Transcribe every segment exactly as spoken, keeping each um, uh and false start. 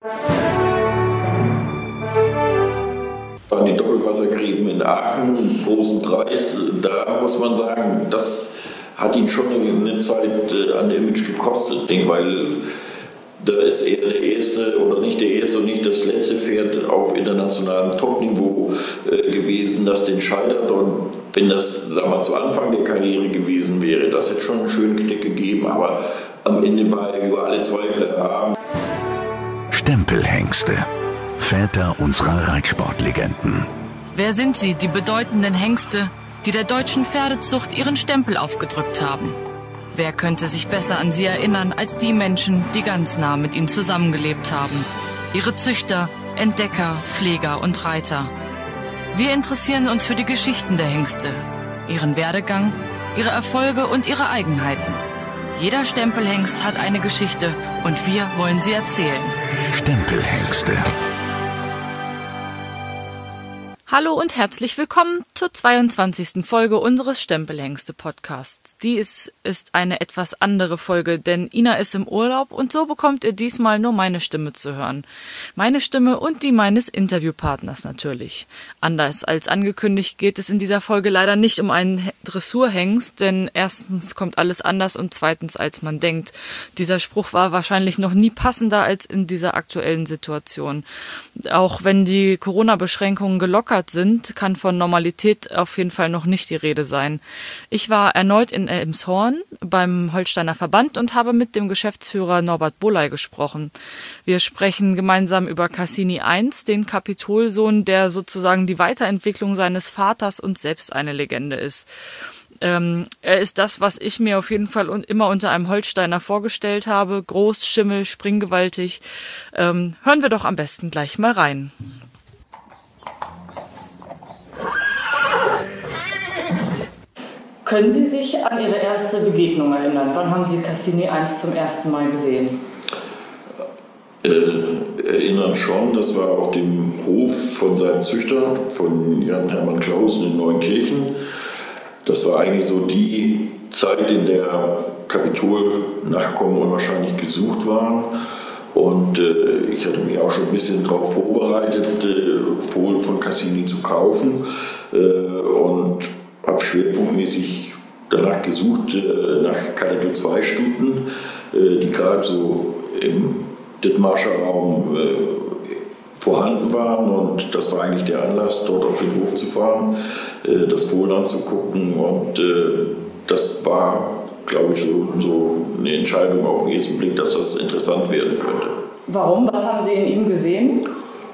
An die Doppelwassergräben in Aachen, großen Preis, da muss man sagen, das hat ihn schon eine Zeit an Image gekostet, weil da ist er der erste oder nicht der erste und nicht das letzte Pferd auf internationalem Topniveau äh, gewesen, das den scheitert. Und wenn das sagen wir, zu Anfang der Karriere gewesen wäre, das hätte schon einen schönen Knick gegeben, aber am Ende war er über alle Zweifel erhaben. Stempelhengste, Väter unserer Reitsportlegenden. Wer sind sie, die bedeutenden Hengste, die der deutschen Pferdezucht ihren Stempel aufgedrückt haben? Wer könnte sich besser an sie erinnern als die Menschen, die ganz nah mit ihnen zusammengelebt haben? Ihre Züchter, Entdecker, Pfleger und Reiter. Wir interessieren uns für die Geschichten der Hengste, ihren Werdegang, ihre Erfolge und ihre Eigenheiten. Jeder Stempelhengst hat eine Geschichte und wir wollen sie erzählen. Stempelhengste. Hallo und herzlich willkommen zur zweiundzwanzigsten Folge unseres Stempelhengste-Podcasts. Dies ist eine etwas andere Folge, denn Ina ist im Urlaub und so bekommt ihr diesmal nur meine Stimme zu hören. Meine Stimme und die meines Interviewpartners natürlich. Anders als angekündigt geht es in dieser Folge leider nicht um einen Dressurhengst, denn erstens kommt alles anders und zweitens als man denkt. Dieser Spruch war wahrscheinlich noch nie passender als in dieser aktuellen Situation. Auch wenn die Corona-Beschränkungen gelockert sind, kann von Normalität auf jeden Fall noch nicht die Rede sein. Ich war erneut in Elmshorn beim Holsteiner Verband und habe mit dem Geschäftsführer Norbert Bolley gesprochen. Wir sprechen gemeinsam über Cassini eins, den Kapitolsohn, der sozusagen die Weiterentwicklung seines Vaters und selbst eine Legende ist. Ähm, er ist das, was ich mir auf jeden Fall un- immer unter einem Holsteiner vorgestellt habe. Groß, Schimmel, springgewaltig. Ähm, hören wir doch am besten gleich mal rein. Können Sie sich an Ihre erste Begegnung erinnern? Wann haben Sie Cassini eins zum ersten Mal gesehen? Äh, erinnern schon, das war auf dem Hof von seinem Züchter, von Jan Hermann Clausen in Neunkirchen. Das war eigentlich so die Zeit, in der Kapitol-Nachkommen unwahrscheinlich gesucht waren. Und äh, ich hatte mich auch schon ein bisschen darauf vorbereitet, äh, Fohlen von Cassini zu kaufen. Äh, und habe schwerpunktmäßig danach gesucht, äh, nach Kategorie zwei Stuten, äh, die gerade so im Dithmarscher Raum äh, vorhanden waren. Und das war eigentlich der Anlass, dort auf den Hof zu fahren, äh, das Fohlen anzugucken. Und äh, das war, glaube ich, so, so eine Entscheidung auf den ersten Blick, dass das interessant werden könnte. Warum? Was haben Sie in ihm gesehen?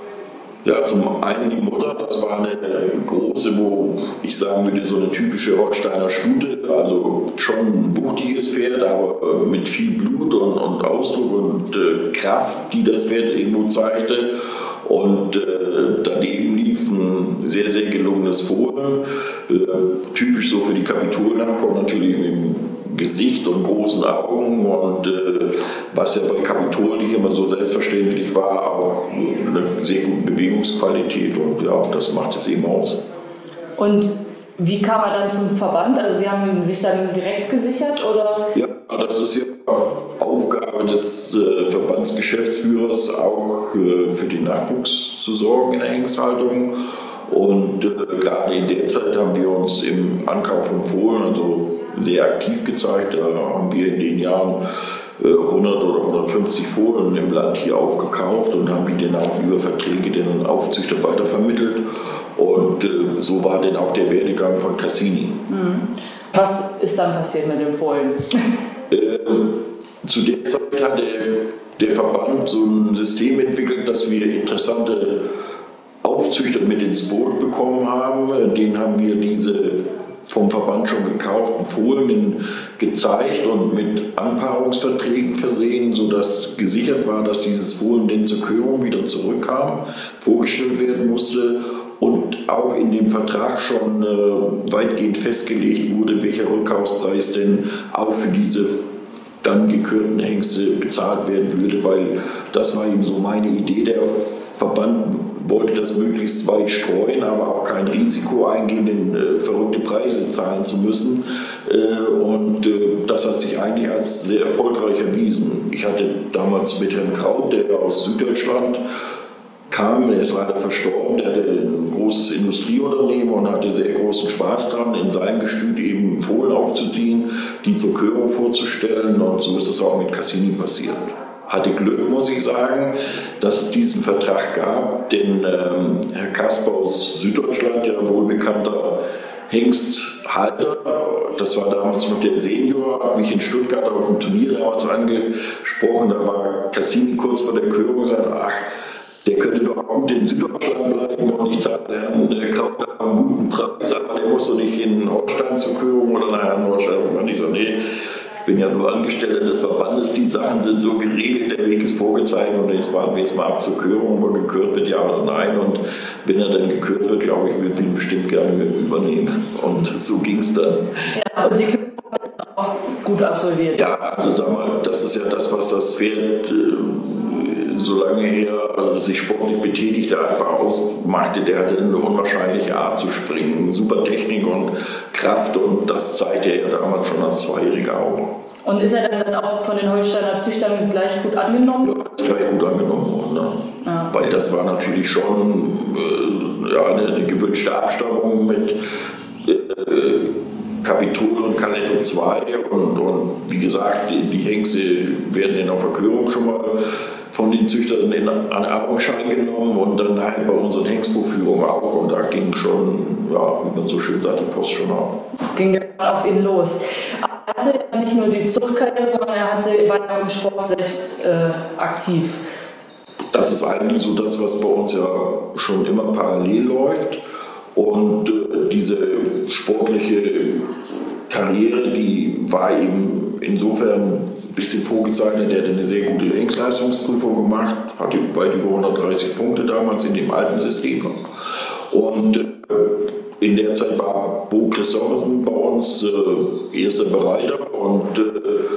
Ja, zum einen die Mutter, das war eine große, wo ich sagen würde, so eine typische Holsteiner Stute, also schon ein wuchtiges Pferd, aber mit viel Blut und, und Ausdruck und äh, Kraft, die das Pferd irgendwo zeigte. Und äh, daneben lief ein sehr, sehr gelungenes Fohlen, äh, typisch so für die Kapitol-Nachkommen, natürlich mit dem Gesicht und großen Augen und äh, was ja bei Kapitol nicht immer so selbstverständlich war, auch eine sehr gute Bewegungsqualität und ja, das macht es eben aus. Und wie kam er dann zum Verband? Also Sie haben sich dann direkt gesichert oder? Ja, das ist ja Aufgabe des äh, Verbandsgeschäftsführers, auch äh, für den Nachwuchs zu sorgen in der Hengsthaltung. Und äh, gerade in der Zeit haben wir uns im Ankauf von Fohlen also sehr aktiv gezeigt. Da haben wir in den Jahren äh, hundert oder hundertfünfzig Fohlen im Land hier aufgekauft und haben die dann auch über Verträge den Aufzüchter weitervermittelt. Und äh, so war dann auch der Werdegang von Cassini. Mhm. Was ist dann passiert mit dem Fohlen? äh, zu der Zeit hat der, der Verband so ein System entwickelt, dass wir interessante Aufzüchter mit ins Boot bekommen haben. Den haben wir diese vom Verband schon gekauften Fohlen gezeigt und mit Anpaarungsverträgen versehen, sodass gesichert war, dass dieses Fohlen denn zur Körung wieder zurückkam, vorgestellt werden musste und auch in dem Vertrag schon äh, weitgehend festgelegt wurde, welcher Rückkaufspreis denn auch für diese dann gekürten Hengste bezahlt werden würde, weil das war eben so meine Idee. Der Verband wollte das möglichst weit streuen, aber auch kein Risiko eingehen, denn, äh, verrückte Preise zahlen zu müssen. Äh, und äh, das hat sich eigentlich als sehr erfolgreich erwiesen. Ich hatte damals mit Herrn Kraut, der aus Süddeutschland kam, der ist leider verstorben, der hatte ein großes Industrieunternehmen und hatte sehr großen Spaß daran, in seinem Gestüt eben Fohlen aufzuziehen, die zur Körung vorzustellen, und so ist es auch mit Cassini passiert. Hatte Glück, muss ich sagen, dass es diesen Vertrag gab, denn ähm, Herr Kasper aus Süddeutschland, ja wohlbekannter Hengsthalter, das war damals noch der Senior, hat mich in Stuttgart auf dem Turnier damals angesprochen, da war Cassini kurz vor der Körung und sagte, ach, der könnte doch gut in Süddeutschland bleiben und ich zahle Herrn Kraut einen guten Preis, aber der muss doch nicht in Holstein zur Körung oder nach Herrn Holstein. Und ich so, nee, ich bin ja nur Angestellter des Verbandes, die Sachen sind so geregelt, der Weg ist vorgezeichnet und jetzt warten wir jetzt mal ab zur Körung, ob er gekürt wird, ja oder nein. Und wenn er dann gekürt wird, glaube ich, würde ich ihn bestimmt gerne mit übernehmen. Und so ging es dann. Ja, und die Körung hat auch gut absolviert. Ja, also sag mal, das ist ja das, was das Pferd äh, so lange her also sich sportlich betätigte, einfach ausmachte. Der hatte eine unwahrscheinliche Art zu springen, super Technik und Kraft, und das zeigte er ja damals schon als Zweijähriger auch. Und ist er dann auch von den Holsteiner Züchtern gleich gut angenommen? Ja, ist gleich gut angenommen worden. Ne? Ja. Weil das war natürlich schon äh, ja, eine, eine gewünschte Abstammung mit äh, Capitol und Caletto zwei und, und wie gesagt, die, die Hengste werden in der Verkörung schon mal von den Züchtern in, an Augenschein genommen und dann nachher bei unseren Hengstvorführungen auch, und da ging schon, ja, wie man so schön sagt, die Post schon ab. Ging ja auf ihn los. Aber er hatte ja nicht nur die Zuchtkarriere, sondern er hatte, war ja im Sport selbst äh, aktiv. Das ist eigentlich so das, was bei uns ja schon immer parallel läuft, und äh, diese sportliche Karriere, die war eben insofern ein bisschen vorgezeichnet. Er hat eine sehr gute Hengstleistungsprüfung gemacht, hatte weit über hundertdreißig Punkte damals in dem alten System. Und äh, in der Zeit war Bo Christoffersen bei uns äh, erster Bereiter, und äh,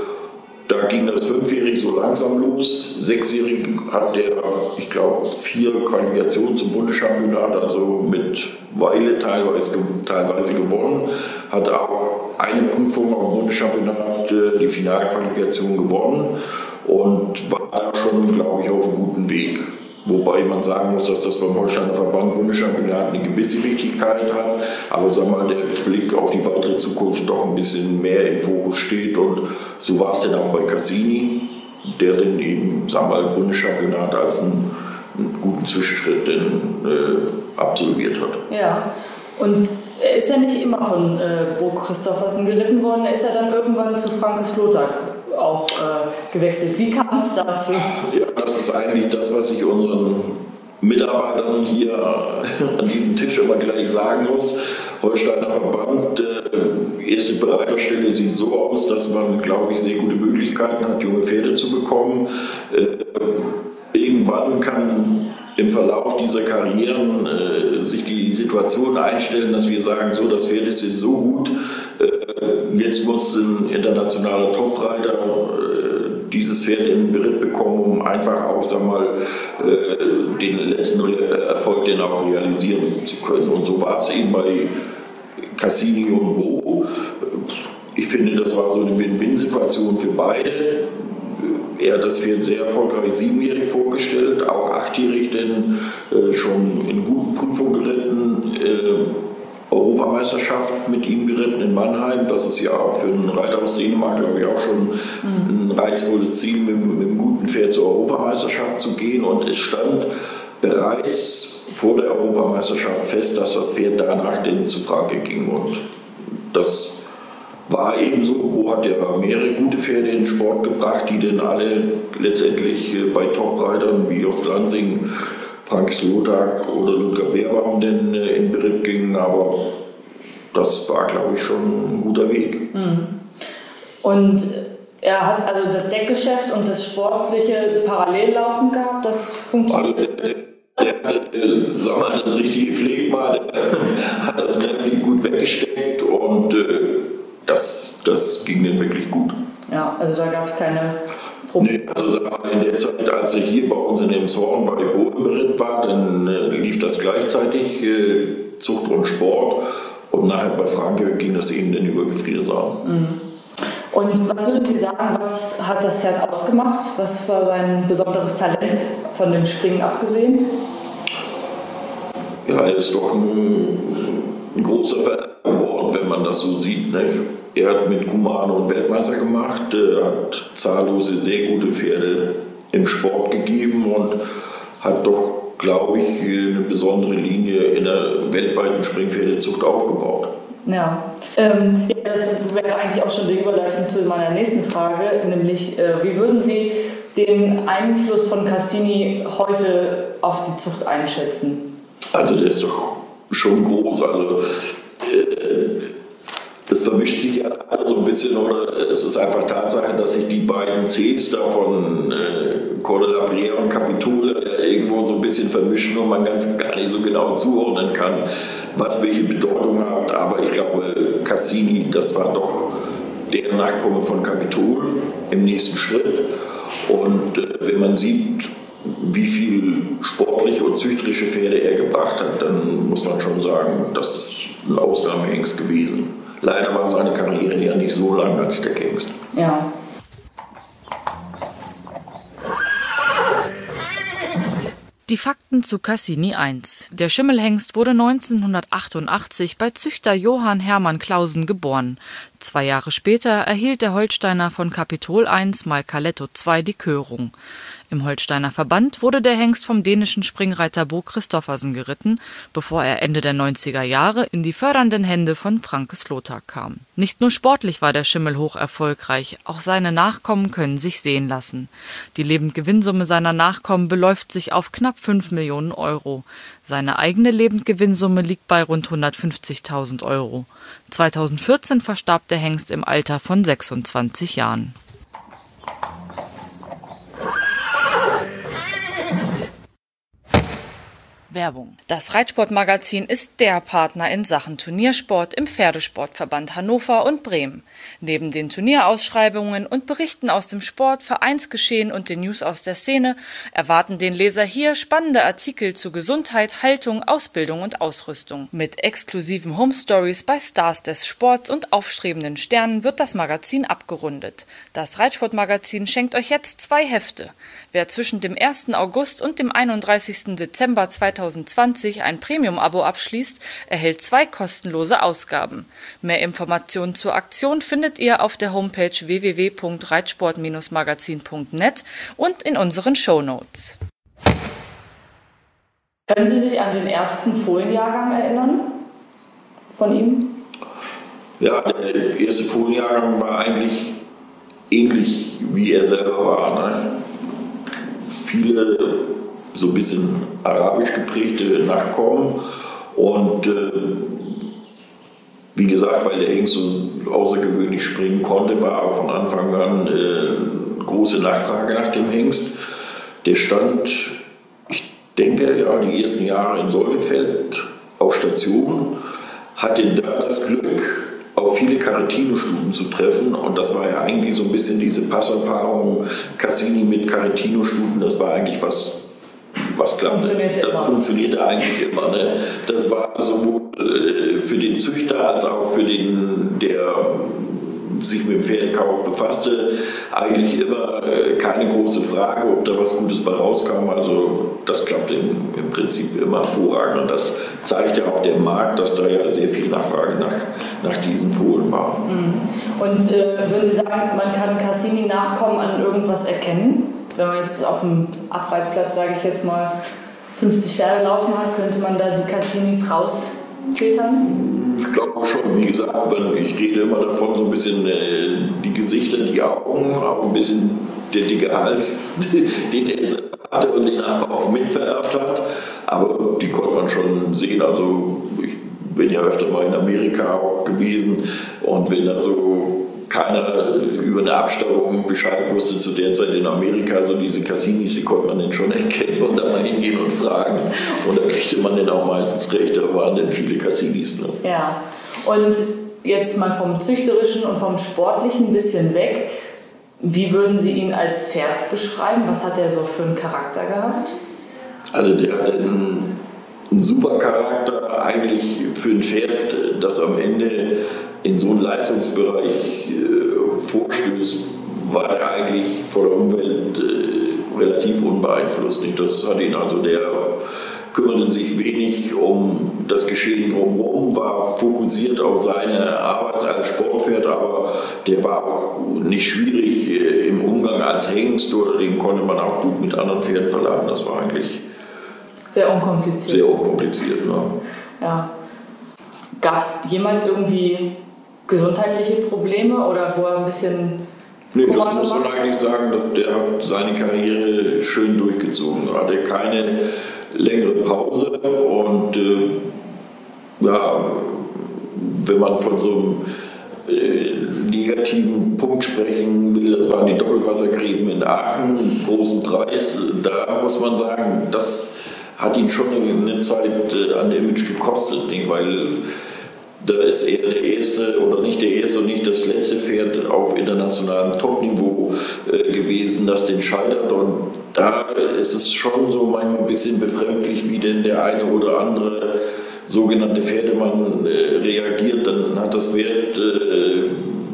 da ging das fünfjährig so langsam los. Sechsjährig hat der, ich glaube, vier Qualifikationen zum Bundeschampionat, also mit Weile teilweise, teilweise gewonnen. Hat auch eine Prüfung am Bundeschampionat, die Finalqualifikation, gewonnen und war da schon, glaube ich, auf einem guten Weg. Wobei man sagen muss, dass das beim Holsteiner Verband Bundeschampionat eine gewisse Wichtigkeit hat, aber sag mal, der Blick auf die weitere Zukunft doch ein bisschen mehr im Fokus steht, und so war es dann auch bei Cassini, der dann eben, sag mal, Bundeschampionat als einen, einen guten Zwischenschritt dann, äh, absolviert hat. Ja, und er ist ja nicht immer von äh, Bo Christoffersen geritten worden, er ist ja dann irgendwann zu Frankes Lothar auch äh, gewechselt. Wie kam es dazu? Ja, das ist eigentlich das, was ich unseren Mitarbeitern hier an diesem Tisch immer gleich sagen muss. Holsteiner Verband, äh, erste Bereiterstelle sieht so aus, dass man, glaube ich, sehr gute Möglichkeiten hat, junge Pferde zu bekommen. Äh, irgendwann kann im Verlauf dieser Karrieren äh, sich die Situation einstellen, dass wir sagen, so, das Pferd ist jetzt so gut, äh, jetzt muss ein internationaler Topreiter äh, dieses Pferd in den Beritt bekommen, um einfach auch, sag mal, äh, den letzten Re- Erfolg den auch realisieren zu können. Und so war es eben bei Cassini und Bo. Ich finde, das war so eine Win-Win-Situation für beide. Er hat das Pferd sehr erfolgreich siebenjährig vorgestellt, auch achtjährig denn äh, schon in guten Prüfungen geritten, äh, Europameisterschaft mit ihm geritten in Mannheim. Das ist ja auch für einen Reiter aus Dänemark, glaube ich, auch schon ein reizvolles Ziel, mit, mit einem guten Pferd zur Europameisterschaft zu gehen. Und es stand bereits vor der Europameisterschaft fest, dass das Pferd danach denn zu Franke ging. Und das war ebenso. Bo hat ja mehrere gute Pferde in den Sport gebracht, die dann alle letztendlich bei Top-Reitern wie Jost Lansing, Frankes Lothar oder Ludger Beerbaum denn in Beritt gingen. Aber das war, glaube ich, schon ein guter Weg. Und er hat also das Deckgeschäft und das Sportliche parallel laufen gehabt, das funktioniert. Also, der hat sag mal, das richtige Pflegmal, der hat das nervlich gut weggesteckt, und äh, das, das ging dann wirklich gut. Ja, also da gab es keine Probleme. Nee, also in der Zeit, als er hier bei uns in Elmshorn bei Bodenberitt war, dann äh, lief das gleichzeitig, äh, Zucht und Sport. Und nachher bei Franke ging das eben dann über Gefriersaal. Mhm. Und was würden Sie sagen, was hat das Pferd ausgemacht? Was war sein besonderes Talent von dem Springen abgesehen? Ja, er ist doch ein, ein großer Pferd geworden, wenn man das so sieht. Ne? Er hat mit Kumano einen Weltmeister gemacht, er hat zahllose, sehr gute Pferde im Sport gegeben und hat doch, glaube ich, eine besondere Linie in der weltweiten Springpferdezucht aufgebaut. Ja, ähm, das wäre eigentlich auch schon die Überleitung zu meiner nächsten Frage, nämlich äh, wie würden Sie den Einfluss von Cassini heute auf die Zucht einschätzen? Also der ist doch schon groß, also äh, das vermischt sich ja so ein bisschen, oder es ist einfach Tatsache, dass sich die beiden Cs da von äh, Cordelabriere und Capitol äh, irgendwo so ein bisschen vermischen und man ganz gar nicht so genau zuordnen kann, was welche Bedeutung hat. Aber ich glaube, Cassini, das war doch der Nachkomme von Capitol im nächsten Schritt. Und äh, wenn man sieht, wie viel sportliche und züchterische Pferde er gebracht hat, dann muss man schon sagen, das ist ein Ausnahmehengst gewesen. Leider war seine Karriere ja nicht so lang als der Hengst. Ja. Die Fakten zu Cassini eins. Der Schimmelhengst wurde neunzehnhundertachtundachtzig bei Züchter Johann Hermann Clausen geboren. Zwei Jahre später erhielt der Holsteiner von Capitol eins mal Caletto zwei die Körung. Im Holsteiner Verband wurde der Hengst vom dänischen Springreiter Bo Christoffersen geritten, bevor er Ende der neunziger Jahre in die fördernden Hände von Franke Slotag kam. Nicht nur sportlich war der Schimmel hoch erfolgreich, auch seine Nachkommen können sich sehen lassen. Die Lebendgewinnsumme seiner Nachkommen beläuft sich auf knapp fünf Millionen Euro. Seine eigene Lebendgewinnsumme liegt bei rund hundertfünfzigtausend Euro. zweitausendvierzehn verstarb der Hengst im Alter von sechsundzwanzig Jahren. Werbung. Das Reitsportmagazin ist der Partner in Sachen Turniersport im Pferdesportverband Hannover und Bremen. Neben den Turnierausschreibungen und Berichten aus dem Sport, Vereinsgeschehen und den News aus der Szene erwarten den Leser hier spannende Artikel zu Gesundheit, Haltung, Ausbildung und Ausrüstung. Mit exklusiven Home Stories bei Stars des Sports und aufstrebenden Sternen wird das Magazin abgerundet. Das Reitsportmagazin schenkt euch jetzt zwei Hefte. Wer zwischen dem ersten August und dem einunddreißigsten Dezember zweitausendzwanzig ein Premium-Abo abschließt, erhält zwei kostenlose Ausgaben. Mehr Informationen zur Aktion findet ihr auf der Homepage w w w punkt reitsport magazin punkt net und in unseren Shownotes. Können Sie sich an den ersten Fohlenjahrgang erinnern von ihm? Ja, der erste Fohlenjahrgang war eigentlich ähnlich, wie er selber war. Ne? Viele so ein bisschen arabisch geprägte Nachkommen und äh, wie gesagt, weil der Hengst so außergewöhnlich springen konnte, war auch von Anfang an äh, große Nachfrage nach dem Hengst. Der stand, ich denke, ja, die ersten Jahre in Solgenfeld auf Station, hatte da das Glück, auf viele Carettino-Stuten zu treffen und das war ja eigentlich so ein bisschen diese Passerpaarung Cassini mit Carettino-Stuten, das war eigentlich was Was klappt? Funktionierte das immer. funktionierte eigentlich immer. Ne? Das war sowohl äh, für den Züchter als auch für den, der sich mit dem Pferdekauf befasste, eigentlich immer äh, keine große Frage, ob da was Gutes bei rauskam. Also das klappte im, im Prinzip immer hervorragend. Und das zeigt ja auch der Markt, dass da ja sehr viel Nachfrage nach, nach diesen Fohlen war. Und äh, würden Sie sagen, man kann Cassini-Nachkommen an irgendwas erkennen? Wenn man jetzt auf dem Abreitplatz, sage ich jetzt mal, fünfzig Pferde laufen hat, könnte man da die Cassinis rausfiltern? Ich glaube schon, wie gesagt, ich rede immer davon, so ein bisschen äh, die Gesichter, die Augen, auch ein bisschen der dicke Hals, den er hatte und den er auch mitvererbt hat. Aber die konnte man schon sehen. Also ich bin ja öfter mal in Amerika auch gewesen und wenn da so keiner über eine Abstammung Bescheid wusste zu der Zeit in Amerika, so diese Cassinis, die konnte man dann schon erkennen und da mal hingehen und fragen. Und da kriegte man dann auch meistens recht, da waren dann viele Cassinis. Ne? Ja, und jetzt mal vom Züchterischen und vom Sportlichen ein bisschen weg. Wie würden Sie ihn als Pferd beschreiben? Was hat er so für einen Charakter gehabt? Also der hat einen, einen super Charakter eigentlich für ein Pferd, das am Ende in so einen Leistungsbereich äh, vorstößt, war er eigentlich vor der Umwelt äh, relativ unbeeinflusst. Das hat ihn also, der kümmerte sich wenig um das Geschehen drumherum, war fokussiert auf seine Arbeit als Sportpferd, aber der war auch nicht schwierig äh, im Umgang als Hengst, oder den konnte man auch gut mit anderen Pferden verladen. Das war eigentlich sehr unkompliziert. Sehr unkompliziert, ne? Ja. Gab es jemals irgendwie gesundheitliche Probleme oder wo er ein bisschen... Nee, das muss man eigentlich sagen, der hat seine Karriere schön durchgezogen. Er hatte keine längere Pause und äh, ja, wenn man von so einem äh, negativen Punkt sprechen will, das waren die Doppelwassergräben in Aachen, großen Preis, da muss man sagen, das hat ihn schon eine Zeit äh, an Image gekostet, nicht? Weil da ist er der erste oder nicht der erste und nicht das letzte Pferd auf internationalem Topniveau äh, gewesen, das den scheitert. Und da ist es schon so manchmal ein bisschen befremdlich, wie denn der eine oder andere sogenannte Pferdemann äh, reagiert. Dann hat das Pferd äh,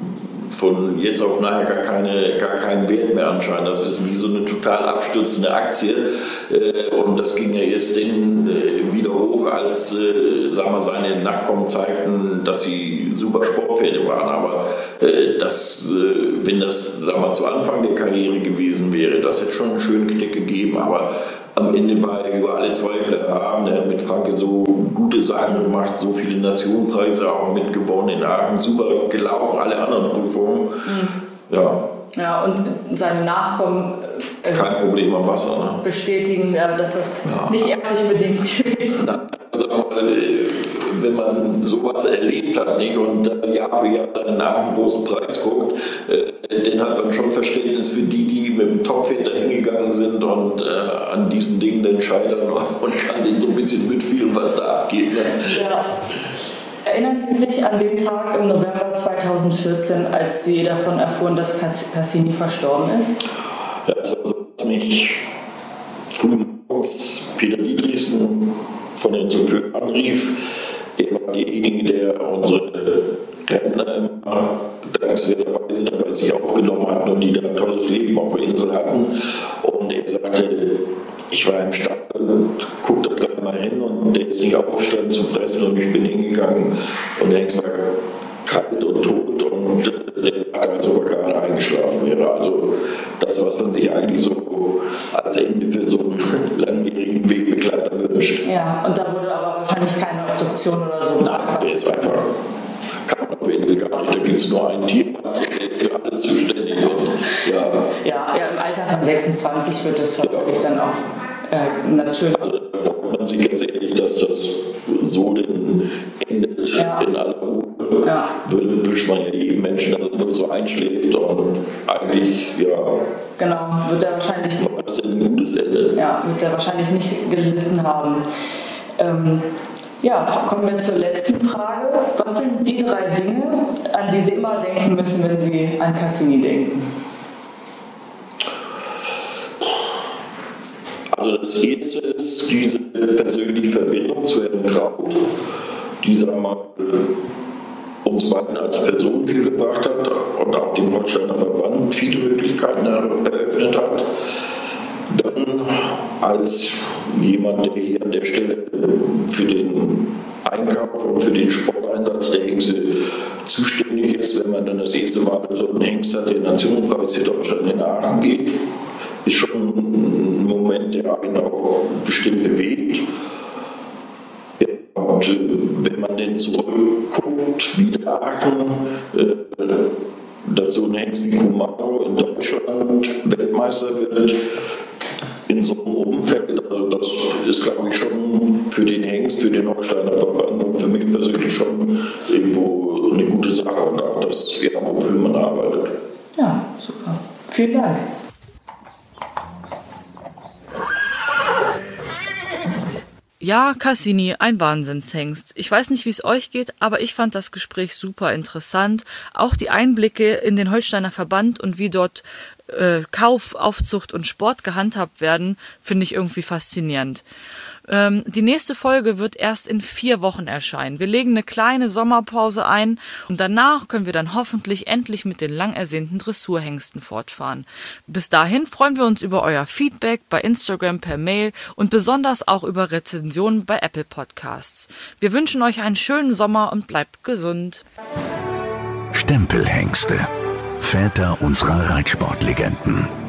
von jetzt auf nachher gar, keine, gar keinen Wert mehr anscheinend. Das ist wie so eine total abstürzende Aktie. Äh, und das ging ja jetzt dann äh, wieder hoch, als äh, sagen wir, seine Nachkommen zeigten, dass sie super Sportpferde waren. Aber äh, das, äh, wenn das sagen wir, zu Anfang der Karriere gewesen wäre, das hätte schon einen schönen Knick gegeben. Aber am Ende war er über alle Zweifel erhaben. Er hat mit Franke so gute Sachen gemacht, so viele Nationenpreise auch mitgewonnen in Aachen, super gelaufen, alle anderen Prüfungen. Mhm. Ja. Ja, und seine Nachkommen äh, kein Problem am Wasser, ne? Bestätigen, ja, dass das ja nicht erblich bedingt gewesen ist. Wenn man sowas erlebt hat, nicht, und Jahr für Jahr dann nach einem großen Preis guckt, äh, dann hat man schon Verständnis für die, die mit dem Toppferd da hingegangen sind und äh, an diesen Dingen dann scheitern und kann denen so ein bisschen mitfühlen, was da abgeht. Ne? Ja. Erinnern Sie sich an den Tag im November zweitausendvierzehn, als Sie davon erfuhren, dass Cassini verstorben ist? Ja, das war so, dass mich früh morgens Peter Dietrichsen von den Chauffeuren anrief. Er war derjenige, der unsere Rentner immer dankenswerterweise bei sich aufgenommen hat und die da ein tolles Leben auf der Insel hatten. Und er sagte, ich war im Stall und guckte da mal hin und der ist nicht aufgestanden zum Fressen und ich bin hingegangen und der Hengst war kalt und tot und der hat sogar gerade eingeschlafen wäre. Also das, was man sich eigentlich so als Ende für so einen langjährigen Wegbegleiter wünscht. Ja, und da wurde aber wahrscheinlich keine Obduktion oder so. Nein, der ist einfach, kann man auf jeden Fall gar nicht. Da gibt es nur einen Tierarzt, der ist für alles zuständig. Und, ja. Ja, ja, im Alter von sechsundzwanzig wird das natürlich ja dann auch äh, natürlich. Also, da freut man sich ganz ehrlich, dass das so denn endet ja. in aller Ruhe. Ja. Wünscht man ja jedem Menschen, dass er nur so einschläft und eigentlich, ja. Genau, wird er wahrscheinlich nicht. Das ist ein gutes Ende. Ja, wird er wahrscheinlich nicht gelitten haben. Ähm, ja, kommen wir zur letzten Frage. Was sind die drei Dinge, an die Sie immer denken müssen, wenn Sie an Cassini denken? Also das erste ist diese persönliche Verbindung zu Herrn Kraut, die sagen wir, uns beiden als Person viel gebracht hat und auch dem Holsteiner Verband viele Möglichkeiten eröffnet hat. Dann als jemand, der hier an der Stelle für den Einkauf und für den Sporteinsatz der Hengste zuständig ist, wenn man dann das erste Mal so einen Hengst hat, der Nationenpreis für Deutschland in Aachen geht, ist schon ein Moment, der einen auch bestimmt bewegt. Ja, und äh, wenn man denn zurückguckt, wie der Aachen, äh, dass so ein Hengst wie Kumaro in Deutschland Weltmeister wird, in so einem Umfeld, also das ist, glaube ich, schon für den Hengst, für den Holsteiner Verband und für mich persönlich schon irgendwo eine gute Sache und auch das, ja, wofür man arbeitet. Ja, super. Vielen Dank. Ja, Cassini, ein Wahnsinnshengst. Ich weiß nicht, wie es euch geht, aber ich fand das Gespräch super interessant. Auch die Einblicke in den Holsteiner Verband und wie dort äh, Kauf, Aufzucht und Sport gehandhabt werden, finde ich irgendwie faszinierend. Ähm, die nächste Folge wird erst in vier Wochen erscheinen. Wir legen eine kleine Sommerpause ein und danach können wir dann hoffentlich endlich mit den lang ersehnten Dressurhengsten fortfahren. Bis dahin freuen wir uns über euer Feedback bei Instagram, per Mail und besonders auch über Rezensionen bei Apple Podcasts. Wir wünschen euch einen schönen Sommer und bleibt gesund. Stempelhengste. Väter unserer Reitsportlegenden.